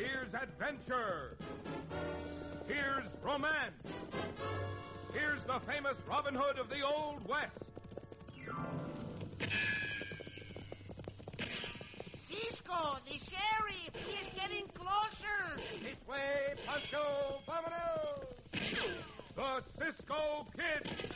Here's adventure. Here's romance. Here's the famous Robin Hood of the Old West. Cisco, the sheriff, he is getting closer. This way, Pancho, vámonos! The Cisco Kid.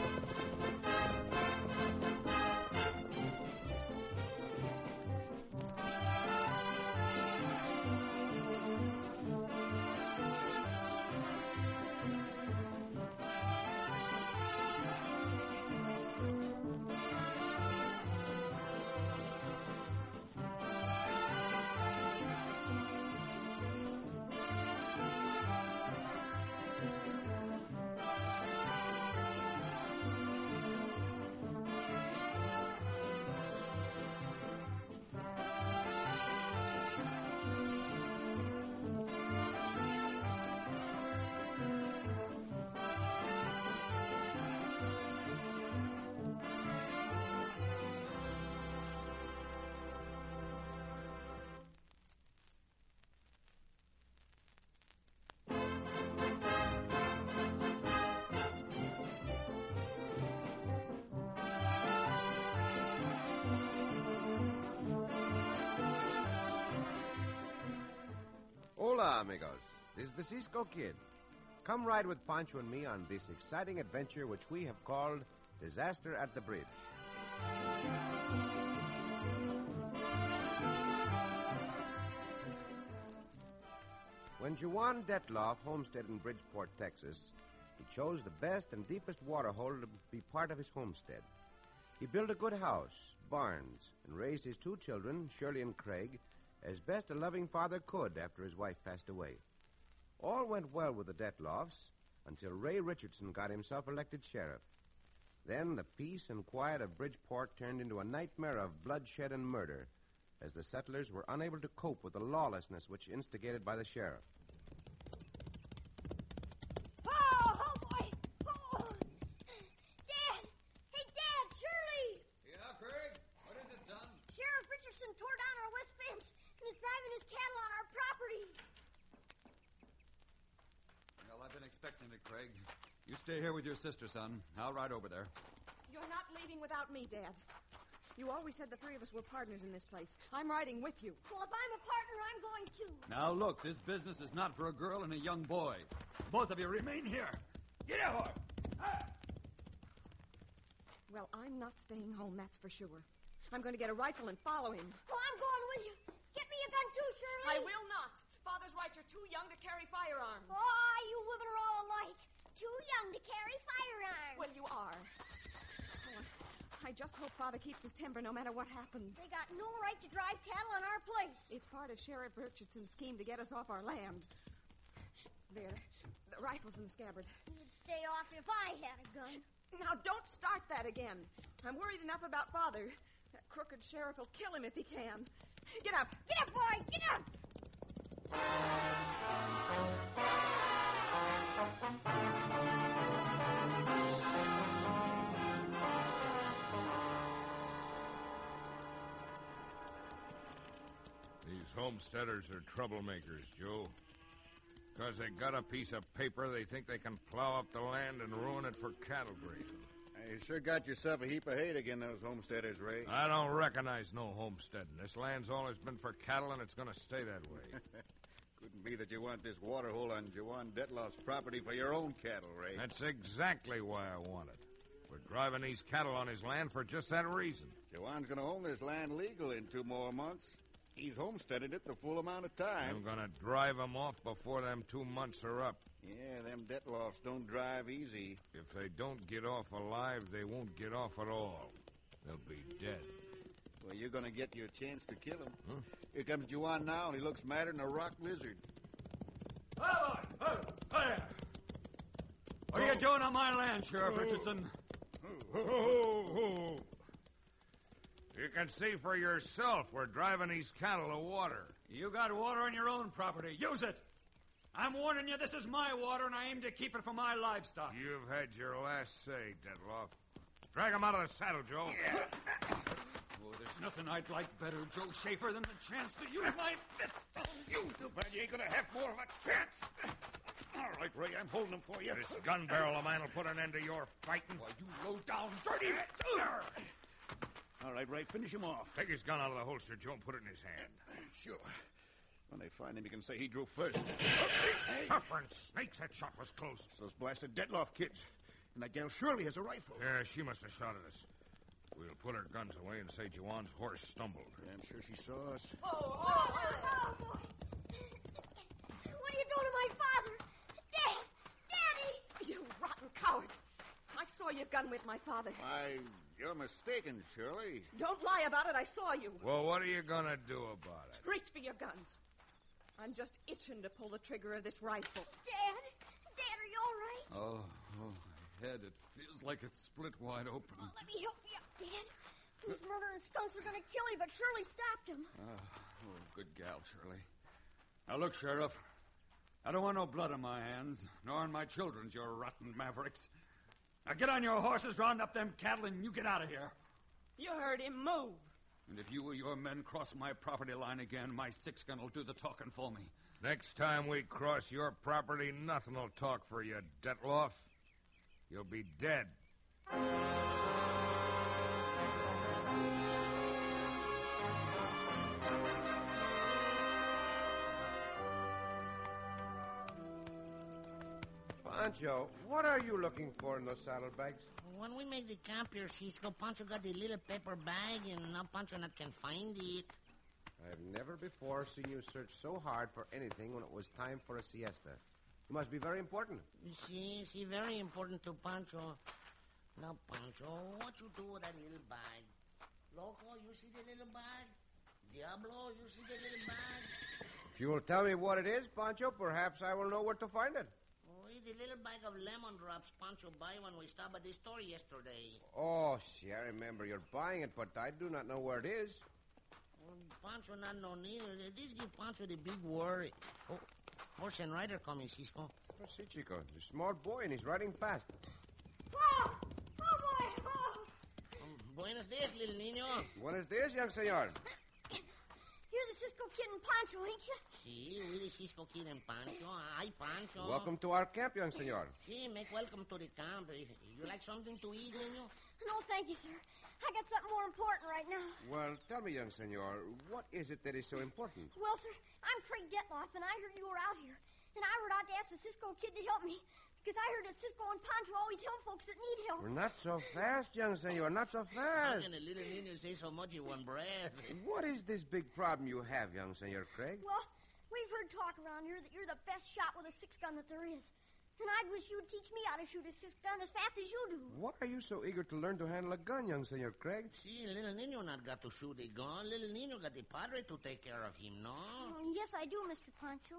Hola, amigos. This is the Cisco Kid. Come ride with Pancho and me on this exciting adventure which we have called Disaster at the Bridge. When Juan Detloff homesteaded in Bridgeport, Texas, he chose the best and deepest water hole to be part of his homestead. He built a good house, barns, and raised his two children, Shirley and Craig, as best a loving father could after his wife passed away. All went well with the Detloffs until Ray Richardson got himself elected sheriff. Then the peace and quiet of Bridgeport turned into a nightmare of bloodshed and murder as the settlers were unable to cope with the lawlessness which instigated by the sheriff. Oh, boy! Oh! Dad! Hey, Dad! Shirley! Yeah, Craig? What is it, son? Sheriff Richardson tore down our west fence and is driving his cattle on our property. Well, I've been expecting it, Craig. You stay here with your sister, son. I'll ride over there. You're not leaving without me, Dad. You always said the three of us were partners in this place. I'm riding with you. Well, if I'm a partner, I'm going too. Now, look, this business is not for a girl and a young boy. Both of you remain here. Get out! Well, I'm not staying home, that's for sure. I'm going to get a rifle and follow him. Well, I'm going with you. Get me a gun too, Shirley. I will not. Father's right, you're too young to carry firearms. Oh, you women are all alike. Too young to carry firearms. Well, you are. Oh, I just hope Father keeps his temper no matter what happens. They got no right to drive cattle on our place. It's part of Sheriff Richardson's scheme to get us off our land. There, the rifle's in the scabbard. You'd stay off if I had a gun. Now, don't start that again. I'm worried enough about Father. That crooked sheriff will kill him if he can. Get up. Get up, boy. Get up. These homesteaders are troublemakers, Joe. Because they got a piece of paper, they think they can plow up the land and ruin it for cattle grazing. You sure got yourself a heap of hate again, those homesteaders, Ray. I don't recognize no homesteading. This land's always been for cattle, and it's going to stay that way. Couldn't be that you want this water hole on Juan Detloff's property for your own cattle, Ray. That's exactly why I want it. We're driving these cattle on his land for just that reason. Juan's going to own this land legal in 2 more months. He's homesteaded it the full amount of time. I'm going to drive him off before them 2 months are up. Yeah, them Detloffs don't drive easy. If they don't get off alive, they won't get off at all. They'll be dead. Well, you're going to get your chance to kill him. Huh? Here comes Juan now, and he looks madder than a rock lizard. What are you doing on my land, Sheriff Richardson? You can see for yourself we're driving these cattle to water. You got water on your own property. Use it. I'm warning you, this is my water, and I aim to keep it for my livestock. You've had your last say, Detloff. Drag him out of the saddle, Joe. Yeah. there's nothing I'd like better, Joe Schaefer, than the chance to use my fist on you. Too bad you ain't gonna have more of a chance. All right, Ray, I'm holding him for you. This gun barrel of mine will put an end to your fighting. Why, you low-down, dirty... All right, Ray, finish him off. Take his gun out of the holster, Joe, and put it in his hand. Sure. When they find him, you can say he drew first. Suffering snakes, that shot was close. It's those blasted Detloff kids. And that gal Shirley has a rifle. Yeah, she must have shot at us. We'll put our guns away and say Juan's horse stumbled. Yeah, I'm sure she saw us. Oh, boy. What are you doing to my father? Dad! Daddy! You rotten cowards. I saw you gun with my father. Why, you're mistaken, Shirley. Don't lie about it. I saw you. Well, what are you going to do about it? Reach for your guns. I'm just itching to pull the trigger of this rifle. Dad! Dad, are you all right? Oh, my head. It feels like it's split wide open. Well, let me help you up, Dad. These murdering skunks are going to kill you, but Shirley stopped him. Good gal, Shirley. Now, look, Sheriff. I don't want no blood on my hands, nor on my children's, you rotten mavericks. Now, get on your horses, round up them cattle, and you get out of here. You heard him. Move. And if you or your men cross my property line again, my six-gun will do the talking for me. Next time we cross your property, nothing will talk for you, Detloff. You'll be dead. Pancho, what are you looking for in those saddlebags? When we make the camp here, Cisco, Pancho got the little paper bag, and now Pancho not can find it. I've never before seen you search so hard for anything when it was time for a siesta. You must be very important. See, very important to Pancho. Now, Pancho, what you do with that little bag? Loco, you see the little bag? Diablo, you see the little bag? If you will tell me what it is, Pancho, perhaps I will know where to find it. Oh, it's the little bag of lemon drops Pancho buy when we stopped at the store yesterday. Oh, see, I remember you're buying it, but I do not know where it is. Pancho not know neither. This give Pancho the big worry. Oh, horse and rider coming, Cisco. Oh, see, Chico, he's a smart boy and he's riding fast. Oh! Oh, boy! Oh! Buenos dias, little niño. Buenos dias, young senor. You're the Cisco Kid and Pancho, ain't you? Sí, we the Cisco Kid and Pancho. Hi, Pancho. Welcome to our camp, young senor. Sí, make welcome to the camp. You like something to eat, niño? No, thank you, sir. I got something more important right now. Well, tell me, young senor, what is it that is so important? Well, sir, I'm Craig Detloff, and I heard you were out here. And I rode out to ask the Cisco Kid to help me. Because I heard that Cisco and Pancho always help folks that need help. Well, not so fast, young senor, not so How fast. can a little niño say so much in one breath? What is this big problem you have, young senor Craig? Well, we've heard talk around here that you're the best shot with a six-gun that there is. And I'd wish you'd teach me how to shoot a six-gun as fast as you do. Why are you so eager to learn to handle a gun, young senor Craig? See, little niño not got to shoot a gun. Little niño got the padre to take care of him, no? Oh, yes, I do, Mr. Pancho.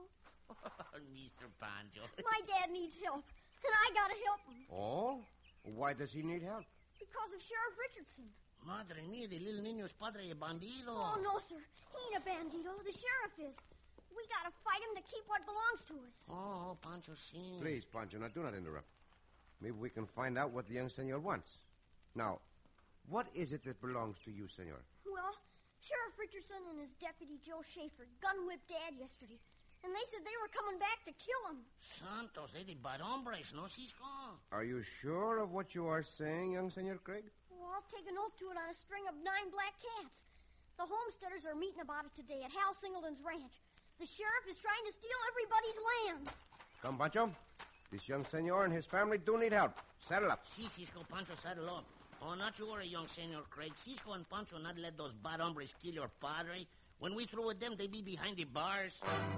Mr. Pancho. My dad needs help, and I gotta help him. Oh? Why does he need help? Because of Sheriff Richardson. Madre mía, the little niño's padre es bandido. Oh, no, sir. He ain't a bandito. The sheriff is. We gotta fight him to keep what belongs to us. Oh, Pancho, sí. Please, Pancho, now do not interrupt. Maybe we can find out what the young senor wants. Now, what is it that belongs to you, senor? Well, Sheriff Richardson and his deputy, Joe Schaefer, gun-whipped Dad yesterday. And they said they were coming back to kill him. Santos, they the bad hombres, no, Cisco? Are you sure of what you are saying, young senor Craig? Well, I'll take an oath to it on a string of 9 black cats. The homesteaders are meeting about it today at Hal Singleton's ranch. The sheriff is trying to steal everybody's land. Come, Pancho. This young senor and his family do need help. Saddle up. Si, Cisco, Pancho, saddle up. Oh, not you worry, young Senor Craig. Cisco and Pancho not let those bad hombres kill your padre. When we through with them, they be behind the bars.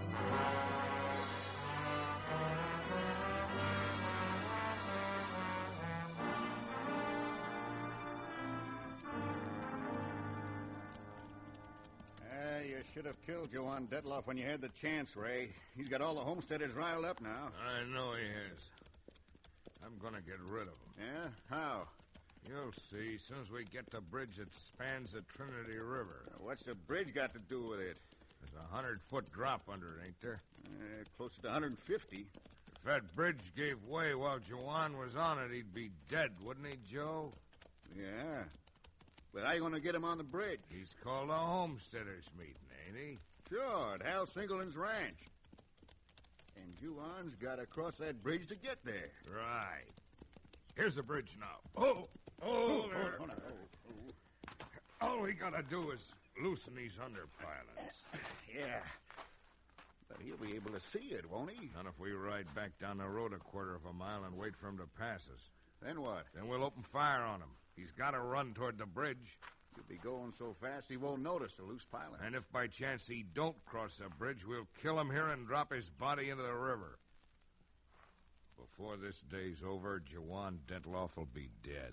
You should have killed Joan Detloff when you had the chance, Ray. He's got all the homesteaders riled up now. I know he has. I'm going to get rid of him. Yeah? How? You'll see, as soon as we get the bridge that spans the Trinity River. What's the bridge got to do with it? There's a 100-foot drop under it, ain't there? Closer to 150. If that bridge gave way while Juan was on it, he'd be dead, wouldn't he, Joe? Yeah. But how you going to get him on the bridge? He's called a homesteaders meeting, ain't he? Sure, at Hal Singleton's ranch. And Juan's got to cross that bridge to get there. Right. Here's the bridge now. Oh, there. All we gotta do is loosen these underpilings. Yeah. But he'll be able to see it, won't he? Not if we ride back down the road a quarter of a mile and wait for him to pass us. Then what? Then we'll open fire on him. He's got to run toward the bridge. He'll be going so fast he won't notice the loose piling. And if by chance he don't cross the bridge, we'll kill him here and drop his body into the river. Before this day's over, Jawan Dentloff will be dead.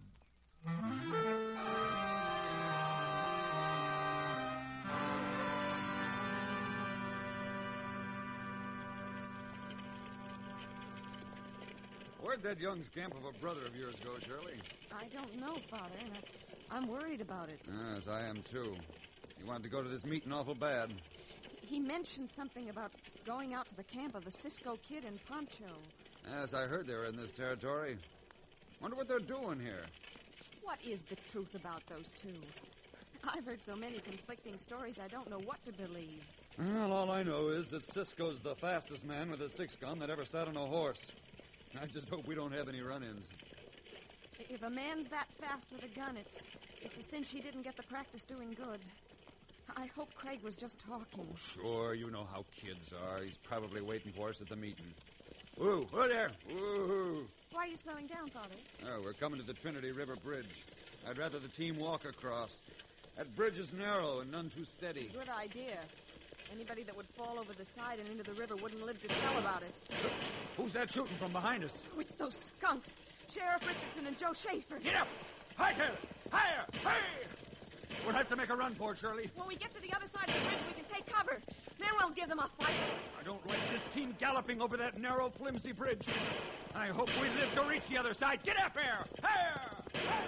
Where'd that young scamp of a brother of yours go, Shirley? I don't know, Father, and I'm worried about it. Yes, I am, too. He wanted to go to this meeting awful bad. He mentioned something about going out to the camp of the Cisco Kid and Pancho. Yes, I heard they were in this territory. Wonder what they're doing here. What is the truth about those two? I've heard so many conflicting stories, I don't know what to believe. Well, all I know is that Cisco's the fastest man with a six-gun that ever sat on a horse. I just hope we don't have any run-ins. If a man's that fast with a gun, it's a cinch he didn't get the practice doing good. I hope Craig was just talking. Oh, sure, you know how kids are. He's probably waiting for us at the meeting. Whoa there! Woo! Why are you slowing down, Father? Oh, we're coming to the Trinity River Bridge. I'd rather the team walk across. That bridge is narrow and none too steady. Good idea. Anybody that would fall over the side and into the river wouldn't live to tell about it. Who's that shooting from behind us? Oh, it's those skunks. Sheriff Richardson and Joe Schaefer. Get up! Hi, Taylor! Higher! Hey! We'll have to make a run for it, Shirley. When we get to the other side of the bridge, we can take cover. Then we'll give them a fight. I don't like this team galloping over that narrow, flimsy bridge. I hope we live to reach the other side. Get up here! Higher! Higher!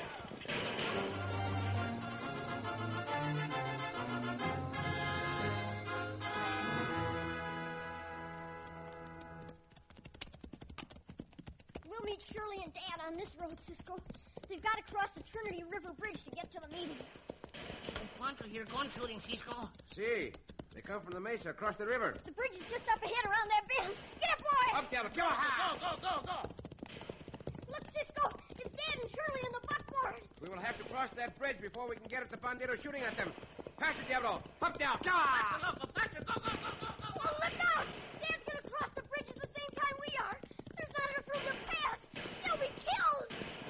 We'll meet Shirley and Dad on this road, Cisco. They've got to cross the Trinity River Bridge to get to the meeting. Pancho here, gun shooting, Cisco. See, they come from the mesa across the river. The bridge is just up ahead around that bend. Get up, boy! Up, Devil, come on! Go. Look, Cisco, it's Dad and Shirley in the buckboard. We will have to cross that bridge before we can get at the bandito shooting at them. Faster, Diablo! Up, down! Faster, go. Oh, look out! Dad's going to cross the bridge at the same time we are. There's not enough room to pass. They'll be killed.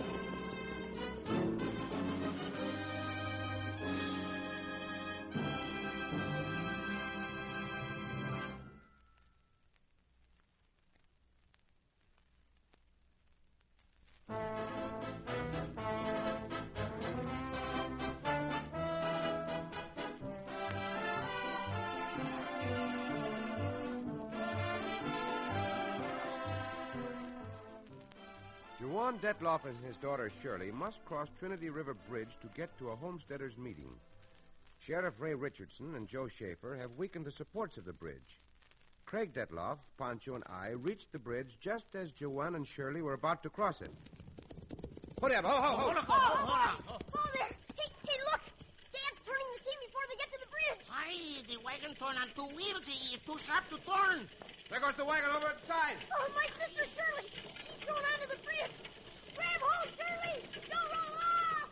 Juan Dentloff and his daughter Shirley must cross Trinity River Bridge to get to a homesteaders' meeting. Sheriff Ray Richardson and Joe Schaefer have weakened the supports of the bridge. Craig Dentloff, Pancho, and I reached the bridge just as Juan and Shirley were about to cross it. Hold up! Hold up! Oh, there. Hey, look. Dad's turning the team before they get to the bridge. Aye, the wagon turn on two wheels. It's too sharp to turn. There goes the wagon over at the side. Oh, my sister Shirley. She's going onto the bridge. Grab hold, Shirley. Don't roll off.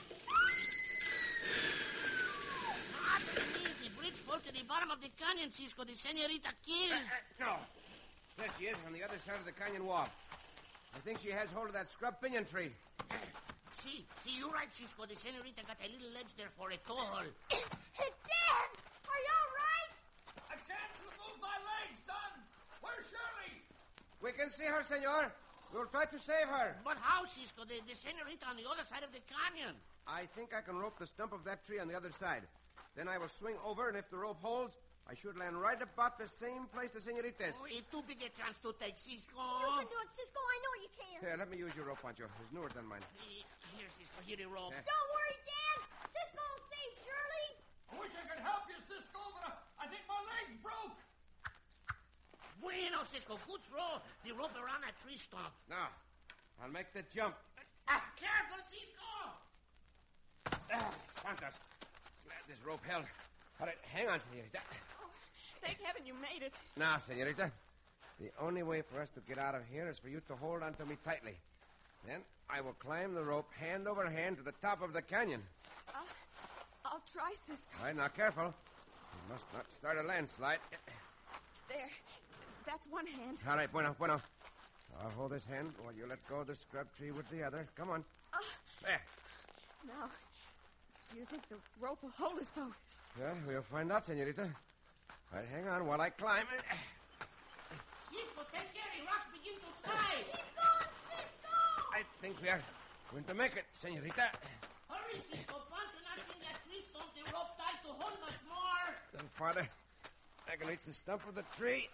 The bridge falls to the bottom of the canyon, Cisco. The Senorita Kill. No. There she is, on the other side of the canyon wall. I think she has hold of that scrub pinyon tree. See, you're right, Cisco. The Senorita got a little ledge there for a toll. Dad, are you all right? I can't move my legs, son! Where's Shirley? We can see her, senor. We'll try to save her. But how, Cisco? The Senorita on the other side of the canyon. I think I can rope the stump of that tree on the other side. Then I will swing over, and if the rope holds, I should land right about the same place the senorita is. Oh, it's too big a chance to take, Cisco. You can do it, Cisco. I know you can. Here, let me use your rope, Pancho. It's newer than mine. Here, Cisco. Here the rope. Don't worry, Dad. Cisco will save Shirley. I wish I could help you, Cisco, but I think my leg's broke. Bueno, Cisco. Good throw. The rope around that tree stump. Now, I'll make the jump. Careful, Cisco. Santos. Glad this rope held. All right, hang on, senorita. Oh, thank heaven you made it. Now, senorita, the only way for us to get out of here is for you to hold onto me tightly. Then I will climb the rope hand over hand to the top of the canyon. I'll try, Cisco. All right, now careful. You must not start a landslide. There. That's one hand. All right, bueno. I'll hold this hand while you let go of the scrub tree with the other. Come on. There. Now, do you think the rope will hold us both? Well, we'll find out, senorita. All right, hang on while I climb. Cisco, take care. The rocks begin to slide. Keep going, Cisco! I think we are going to make it, senorita. Hurry, Cisco. Pancho, not in that tree stump. The rope tied to hold much more. Then farther. I can reach the stump of the tree.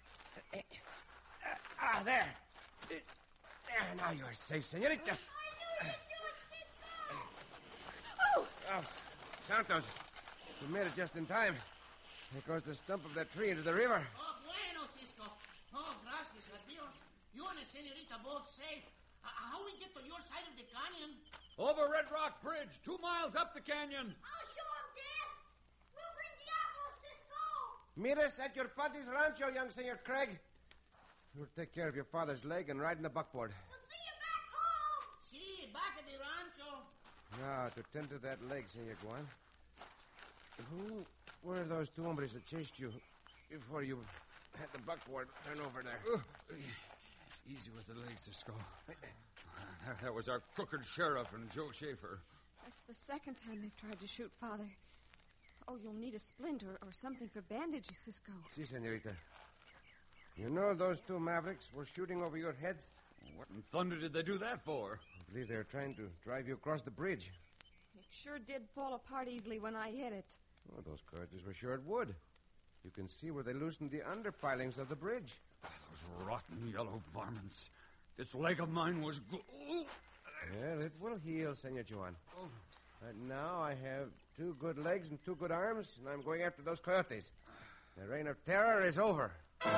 There. There, now you are safe, senorita. I knew you'd do it, Cisco! Oh! Oh, Santos, you made it just in time. There goes the stump of that tree into the river. Oh, bueno, Cisco. Oh, gracias a Dios. You and the senorita both safe. How we get to your side of the canyon? Over Red Rock Bridge, 2 miles up the canyon. I'll show him, Dad. We'll bring Diablo, Cisco. Meet us at your paddy's rancho, young Senor Craig. We'll take care of your father's leg and ride in the buckboard. We'll see you back home. See, back at the rancho. Now, to tend to that leg, Senor Guan. Who were those two hombres that chased you before you had the buckboard turn over there? Easy with the legs, Cisco. That was our crooked sheriff and Joe Schaefer. That's the second time they've tried to shoot Father. Oh, you'll need a splint or something for bandages, Cisco. Si, senorita. You know those two mavericks were shooting over your heads? What in thunder did they do that for? I believe they were trying to drive you across the bridge. It sure did fall apart easily when I hit it. Oh, those carriages were sure it would. You can see where they loosened the underpilings of the bridge. Those rotten yellow varmints. This leg of mine was good. Well, it will heal, Senor Juan. Right now I have 2 good legs and 2 good arms, and I'm going after those coyotes. The reign of terror is over.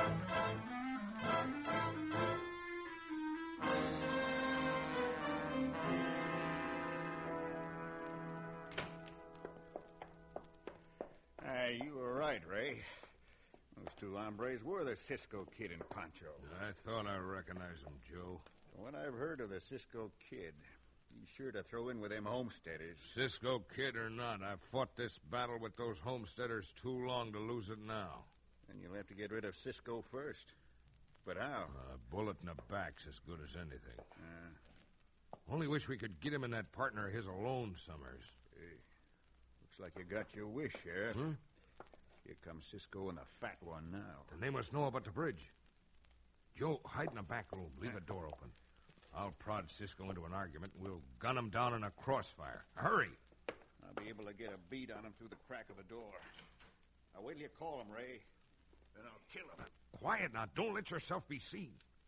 You were right, Ray. Those 2 hombres were the Cisco Kid and Pancho. I thought I recognized him, Joe. From what I've heard of the Cisco Kid, he's sure to throw in with them homesteaders. Cisco Kid or not, I've fought this battle with those homesteaders too long to lose it now. And you'll have to get rid of Cisco first. But how? A bullet in the back's as good as anything. Only wish we could get him and that partner of his alone, Summers. Looks like you got your wish, Sheriff. Here comes Cisco and the fat one now. Then they must know about the bridge. Joe, hide in the back room. Leave a door open. I'll prod Cisco into an argument. We'll gun him down in a crossfire. Hurry! I'll be able to get a bead on him through the crack of the door. Now, wait till you call him, Ray. Then I'll kill him. Quiet now. Don't let yourself be seen.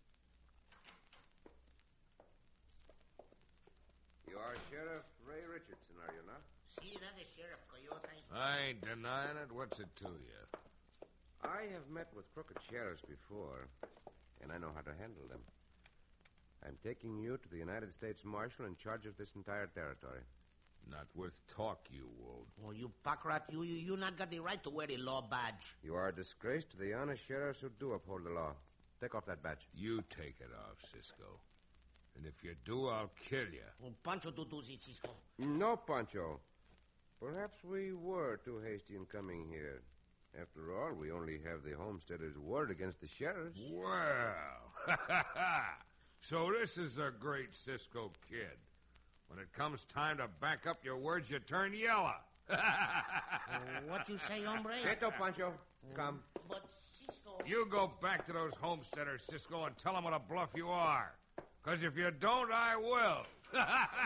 You are Sheriff Ray Richardson, are you not? See, that is Sheriff Coyote. I ain't denying it. What's it to you? I have met with crooked sheriffs before, and I know how to handle them. I'm taking you to the United States Marshal in charge of this entire territory. Not worth talk, you wolf. Oh, you packrat, you not got the right to wear the law badge. You are a disgrace to the honest sheriffs who do uphold the law. Take off that badge. You take it off, Cisco. And if you do, I'll kill you. Oh, Pancho do it, Cisco. No, Pancho. Perhaps we were too hasty in coming here. After all, we only have the homesteader's word against the sheriff's. Well, so this is a great Cisco Kid. When it comes time to back up your words, you turn yellow. What you say, hombre? Quieto, Pancho. Come. But, Cisco... You go back to those homesteaders, Cisco, and tell them what a bluff you are. Because if you don't, I will.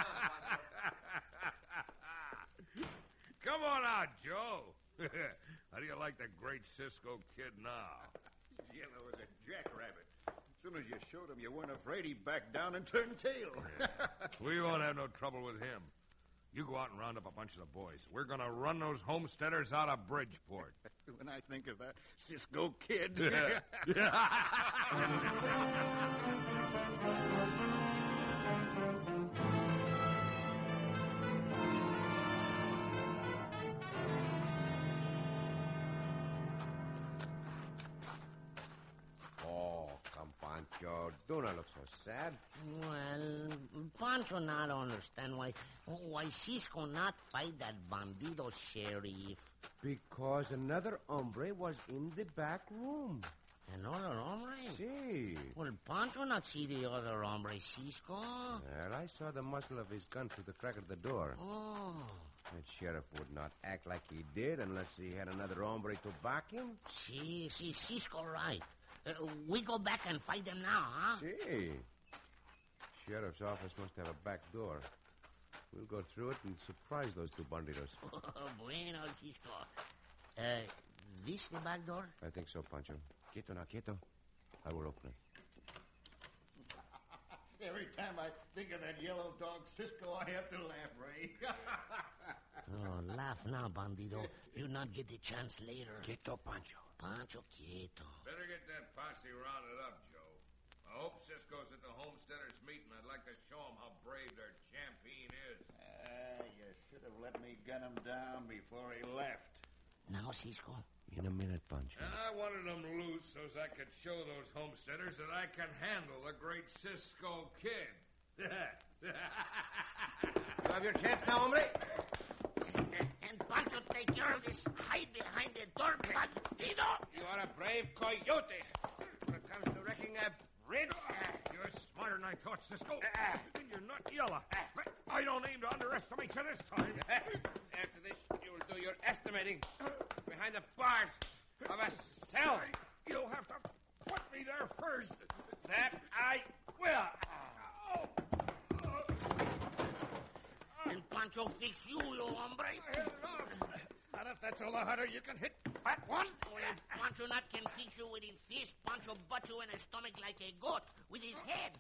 Come on out, Joe. How do you like the great Cisco Kid now? He's yellow as a jackrabbit. As soon as you showed him you weren't afraid, he backed down and turned tail. We won't have no trouble with him. You go out and round up a bunch of the boys. We're going to run those homesteaders out of Bridgeport. When I think of that Cisco Kid... Pancho, do not look so sad. Well, Pancho not understand why Cisco not fight that bandido sheriff. Because another hombre was in the back room. Another hombre? See. Well, Pancho not see the other hombre, Cisco. Well, I saw the muzzle of his gun through the crack of the door. Oh. That sheriff would not act like he did unless he had another hombre to back him. See, Cisco right. We go back and fight them now, huh? See. Sheriff's office must have a back door. We'll go through it and surprise those two bandidos. Bueno, Cisco. This the back door? I think so, Pancho. Quieto now, quieto. I will open it. Every time I think of that yellow dog Cisco, I have to laugh, Ray. Oh, laugh now, bandido. You not get the chance later. Quieto, Pancho. Pancho, quieto. Better get that posse rounded up, Joe. I hope Cisco's at the homesteaders' meeting. I'd like to show him how brave their champion is. You should have let me gun him down before he left. Now, Cisco. In a minute, Pancho. And I wanted them loose so as I could show those homesteaders that I can handle the great Cisco Kid. You have your chance now, hombre. And Pancho take care of this hide behind the door, bandido. You are a brave coyote. When it comes to wrecking a bridge... You're smarter than I thought, Cisco. And you're not yellow. I don't aim to underestimate you this time. After this, you will do your estimating behind the bars of a cell. You'll have to put me there first. That I will. And Pancho fix you, hombre. Not if that's all the harder you can hit that one. Well, Pancho not can fix you with his fist. Pancho butt you in the stomach like a goat with his head.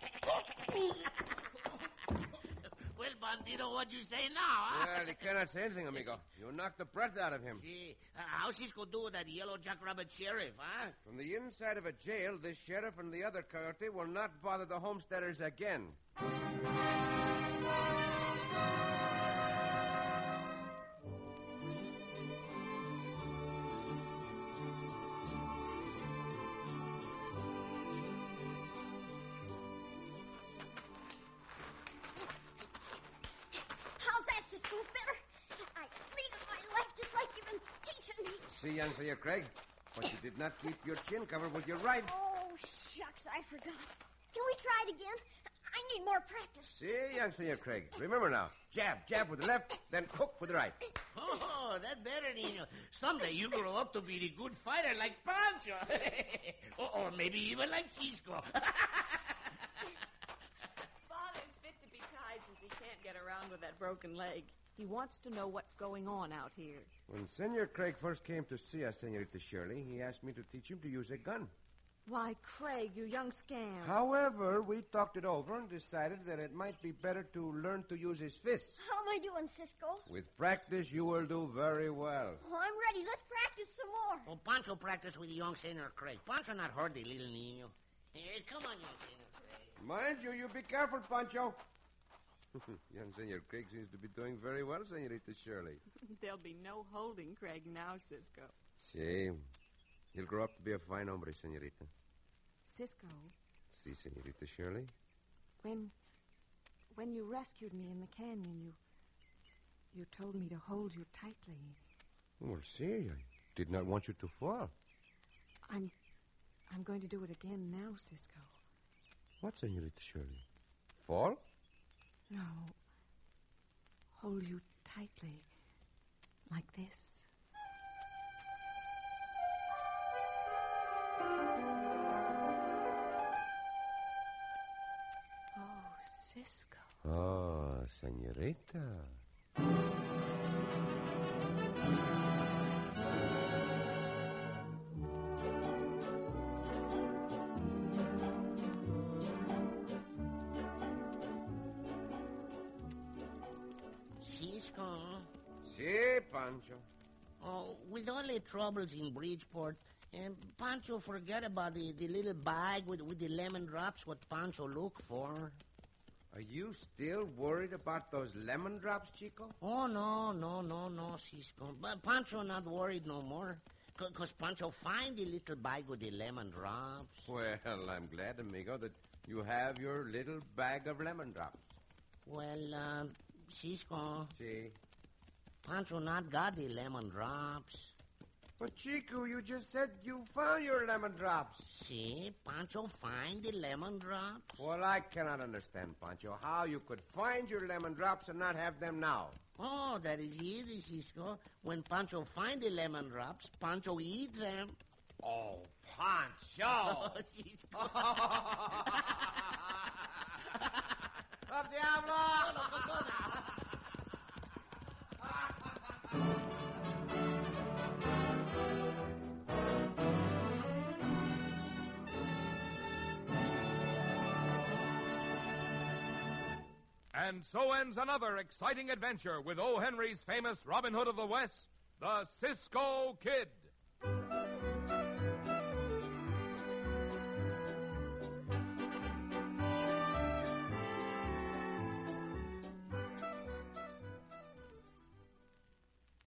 Well, bandido, what you say now, huh? Well, he cannot say anything, amigo. You knocked the breath out of him. See, how's Cisco do with that yellow jackrabbit sheriff, huh? From the inside of a jail, this sheriff and the other coyote will not bother the homesteaders again. How's that, Cisco? Better? I lead with my left just like you've been teaching me. See, young Senor Craig, but you did not keep your chin covered with your right. Oh, shucks, I forgot. Can we try it again? I need more practice. See, young Senor Craig. Remember now, jab with the left, then hook with the right. Oh, that better, Nino. Someday you'll grow up to be a good fighter like Pancho. or maybe even like Cisco. Father's fit to be tied since he can't get around with that broken leg. He wants to know what's going on out here. When Senor Craig first came to see us, Senorita Shirley, he asked me to teach him to use a gun. Why, Craig, you young scamp. However, we talked it over and decided that it might be better to learn to use his fists. How am I doing, Cisco? With practice, you will do very well. Oh, I'm ready. Let's practice some more. Oh, Pancho practice with the young Senor Craig. Pancho not hurt the little Nino. Hey, come on, young Senor Craig. Mind you be careful, Pancho. Young Senor Craig seems to be doing very well, Senorita Shirley. There'll be no holding Craig now, Cisco. Sí. He'll grow up to be a fine hombre, Senorita. Cisco, Sí, Senorita Shirley. when you rescued me in the canyon, you told me to hold you tightly. Well, see, I did not want you to fall. I'm going to do it again now, Cisco. What, Senorita Shirley? Fall? No. Hold you tightly. Like this. Oh, Cisco. Oh, Senorita. Cisco. Sí, Pancho. Oh, with all the troubles in Bridgeport, Pancho forgot about the little bag with the lemon drops what Pancho looked for. Are you still worried about those lemon drops, Chico? Oh, no, Cisco. But Pancho not worried no more. Because Pancho find the little bag with the lemon drops. Well, I'm glad, amigo, that you have your little bag of lemon drops. Well, Cisco, See? Pancho not got the lemon drops. But, Chico, you just said you found your lemon drops. See, Pancho find the lemon drops. Well, I cannot understand, Pancho, how you could find your lemon drops and not have them now. Oh, that is easy, Cisco. When Pancho find the lemon drops, Pancho eat them. Oh, Pancho! Cisco. Up, Diablo! And so ends another exciting adventure with O. Henry's famous Robin Hood of the West, the Cisco Kid.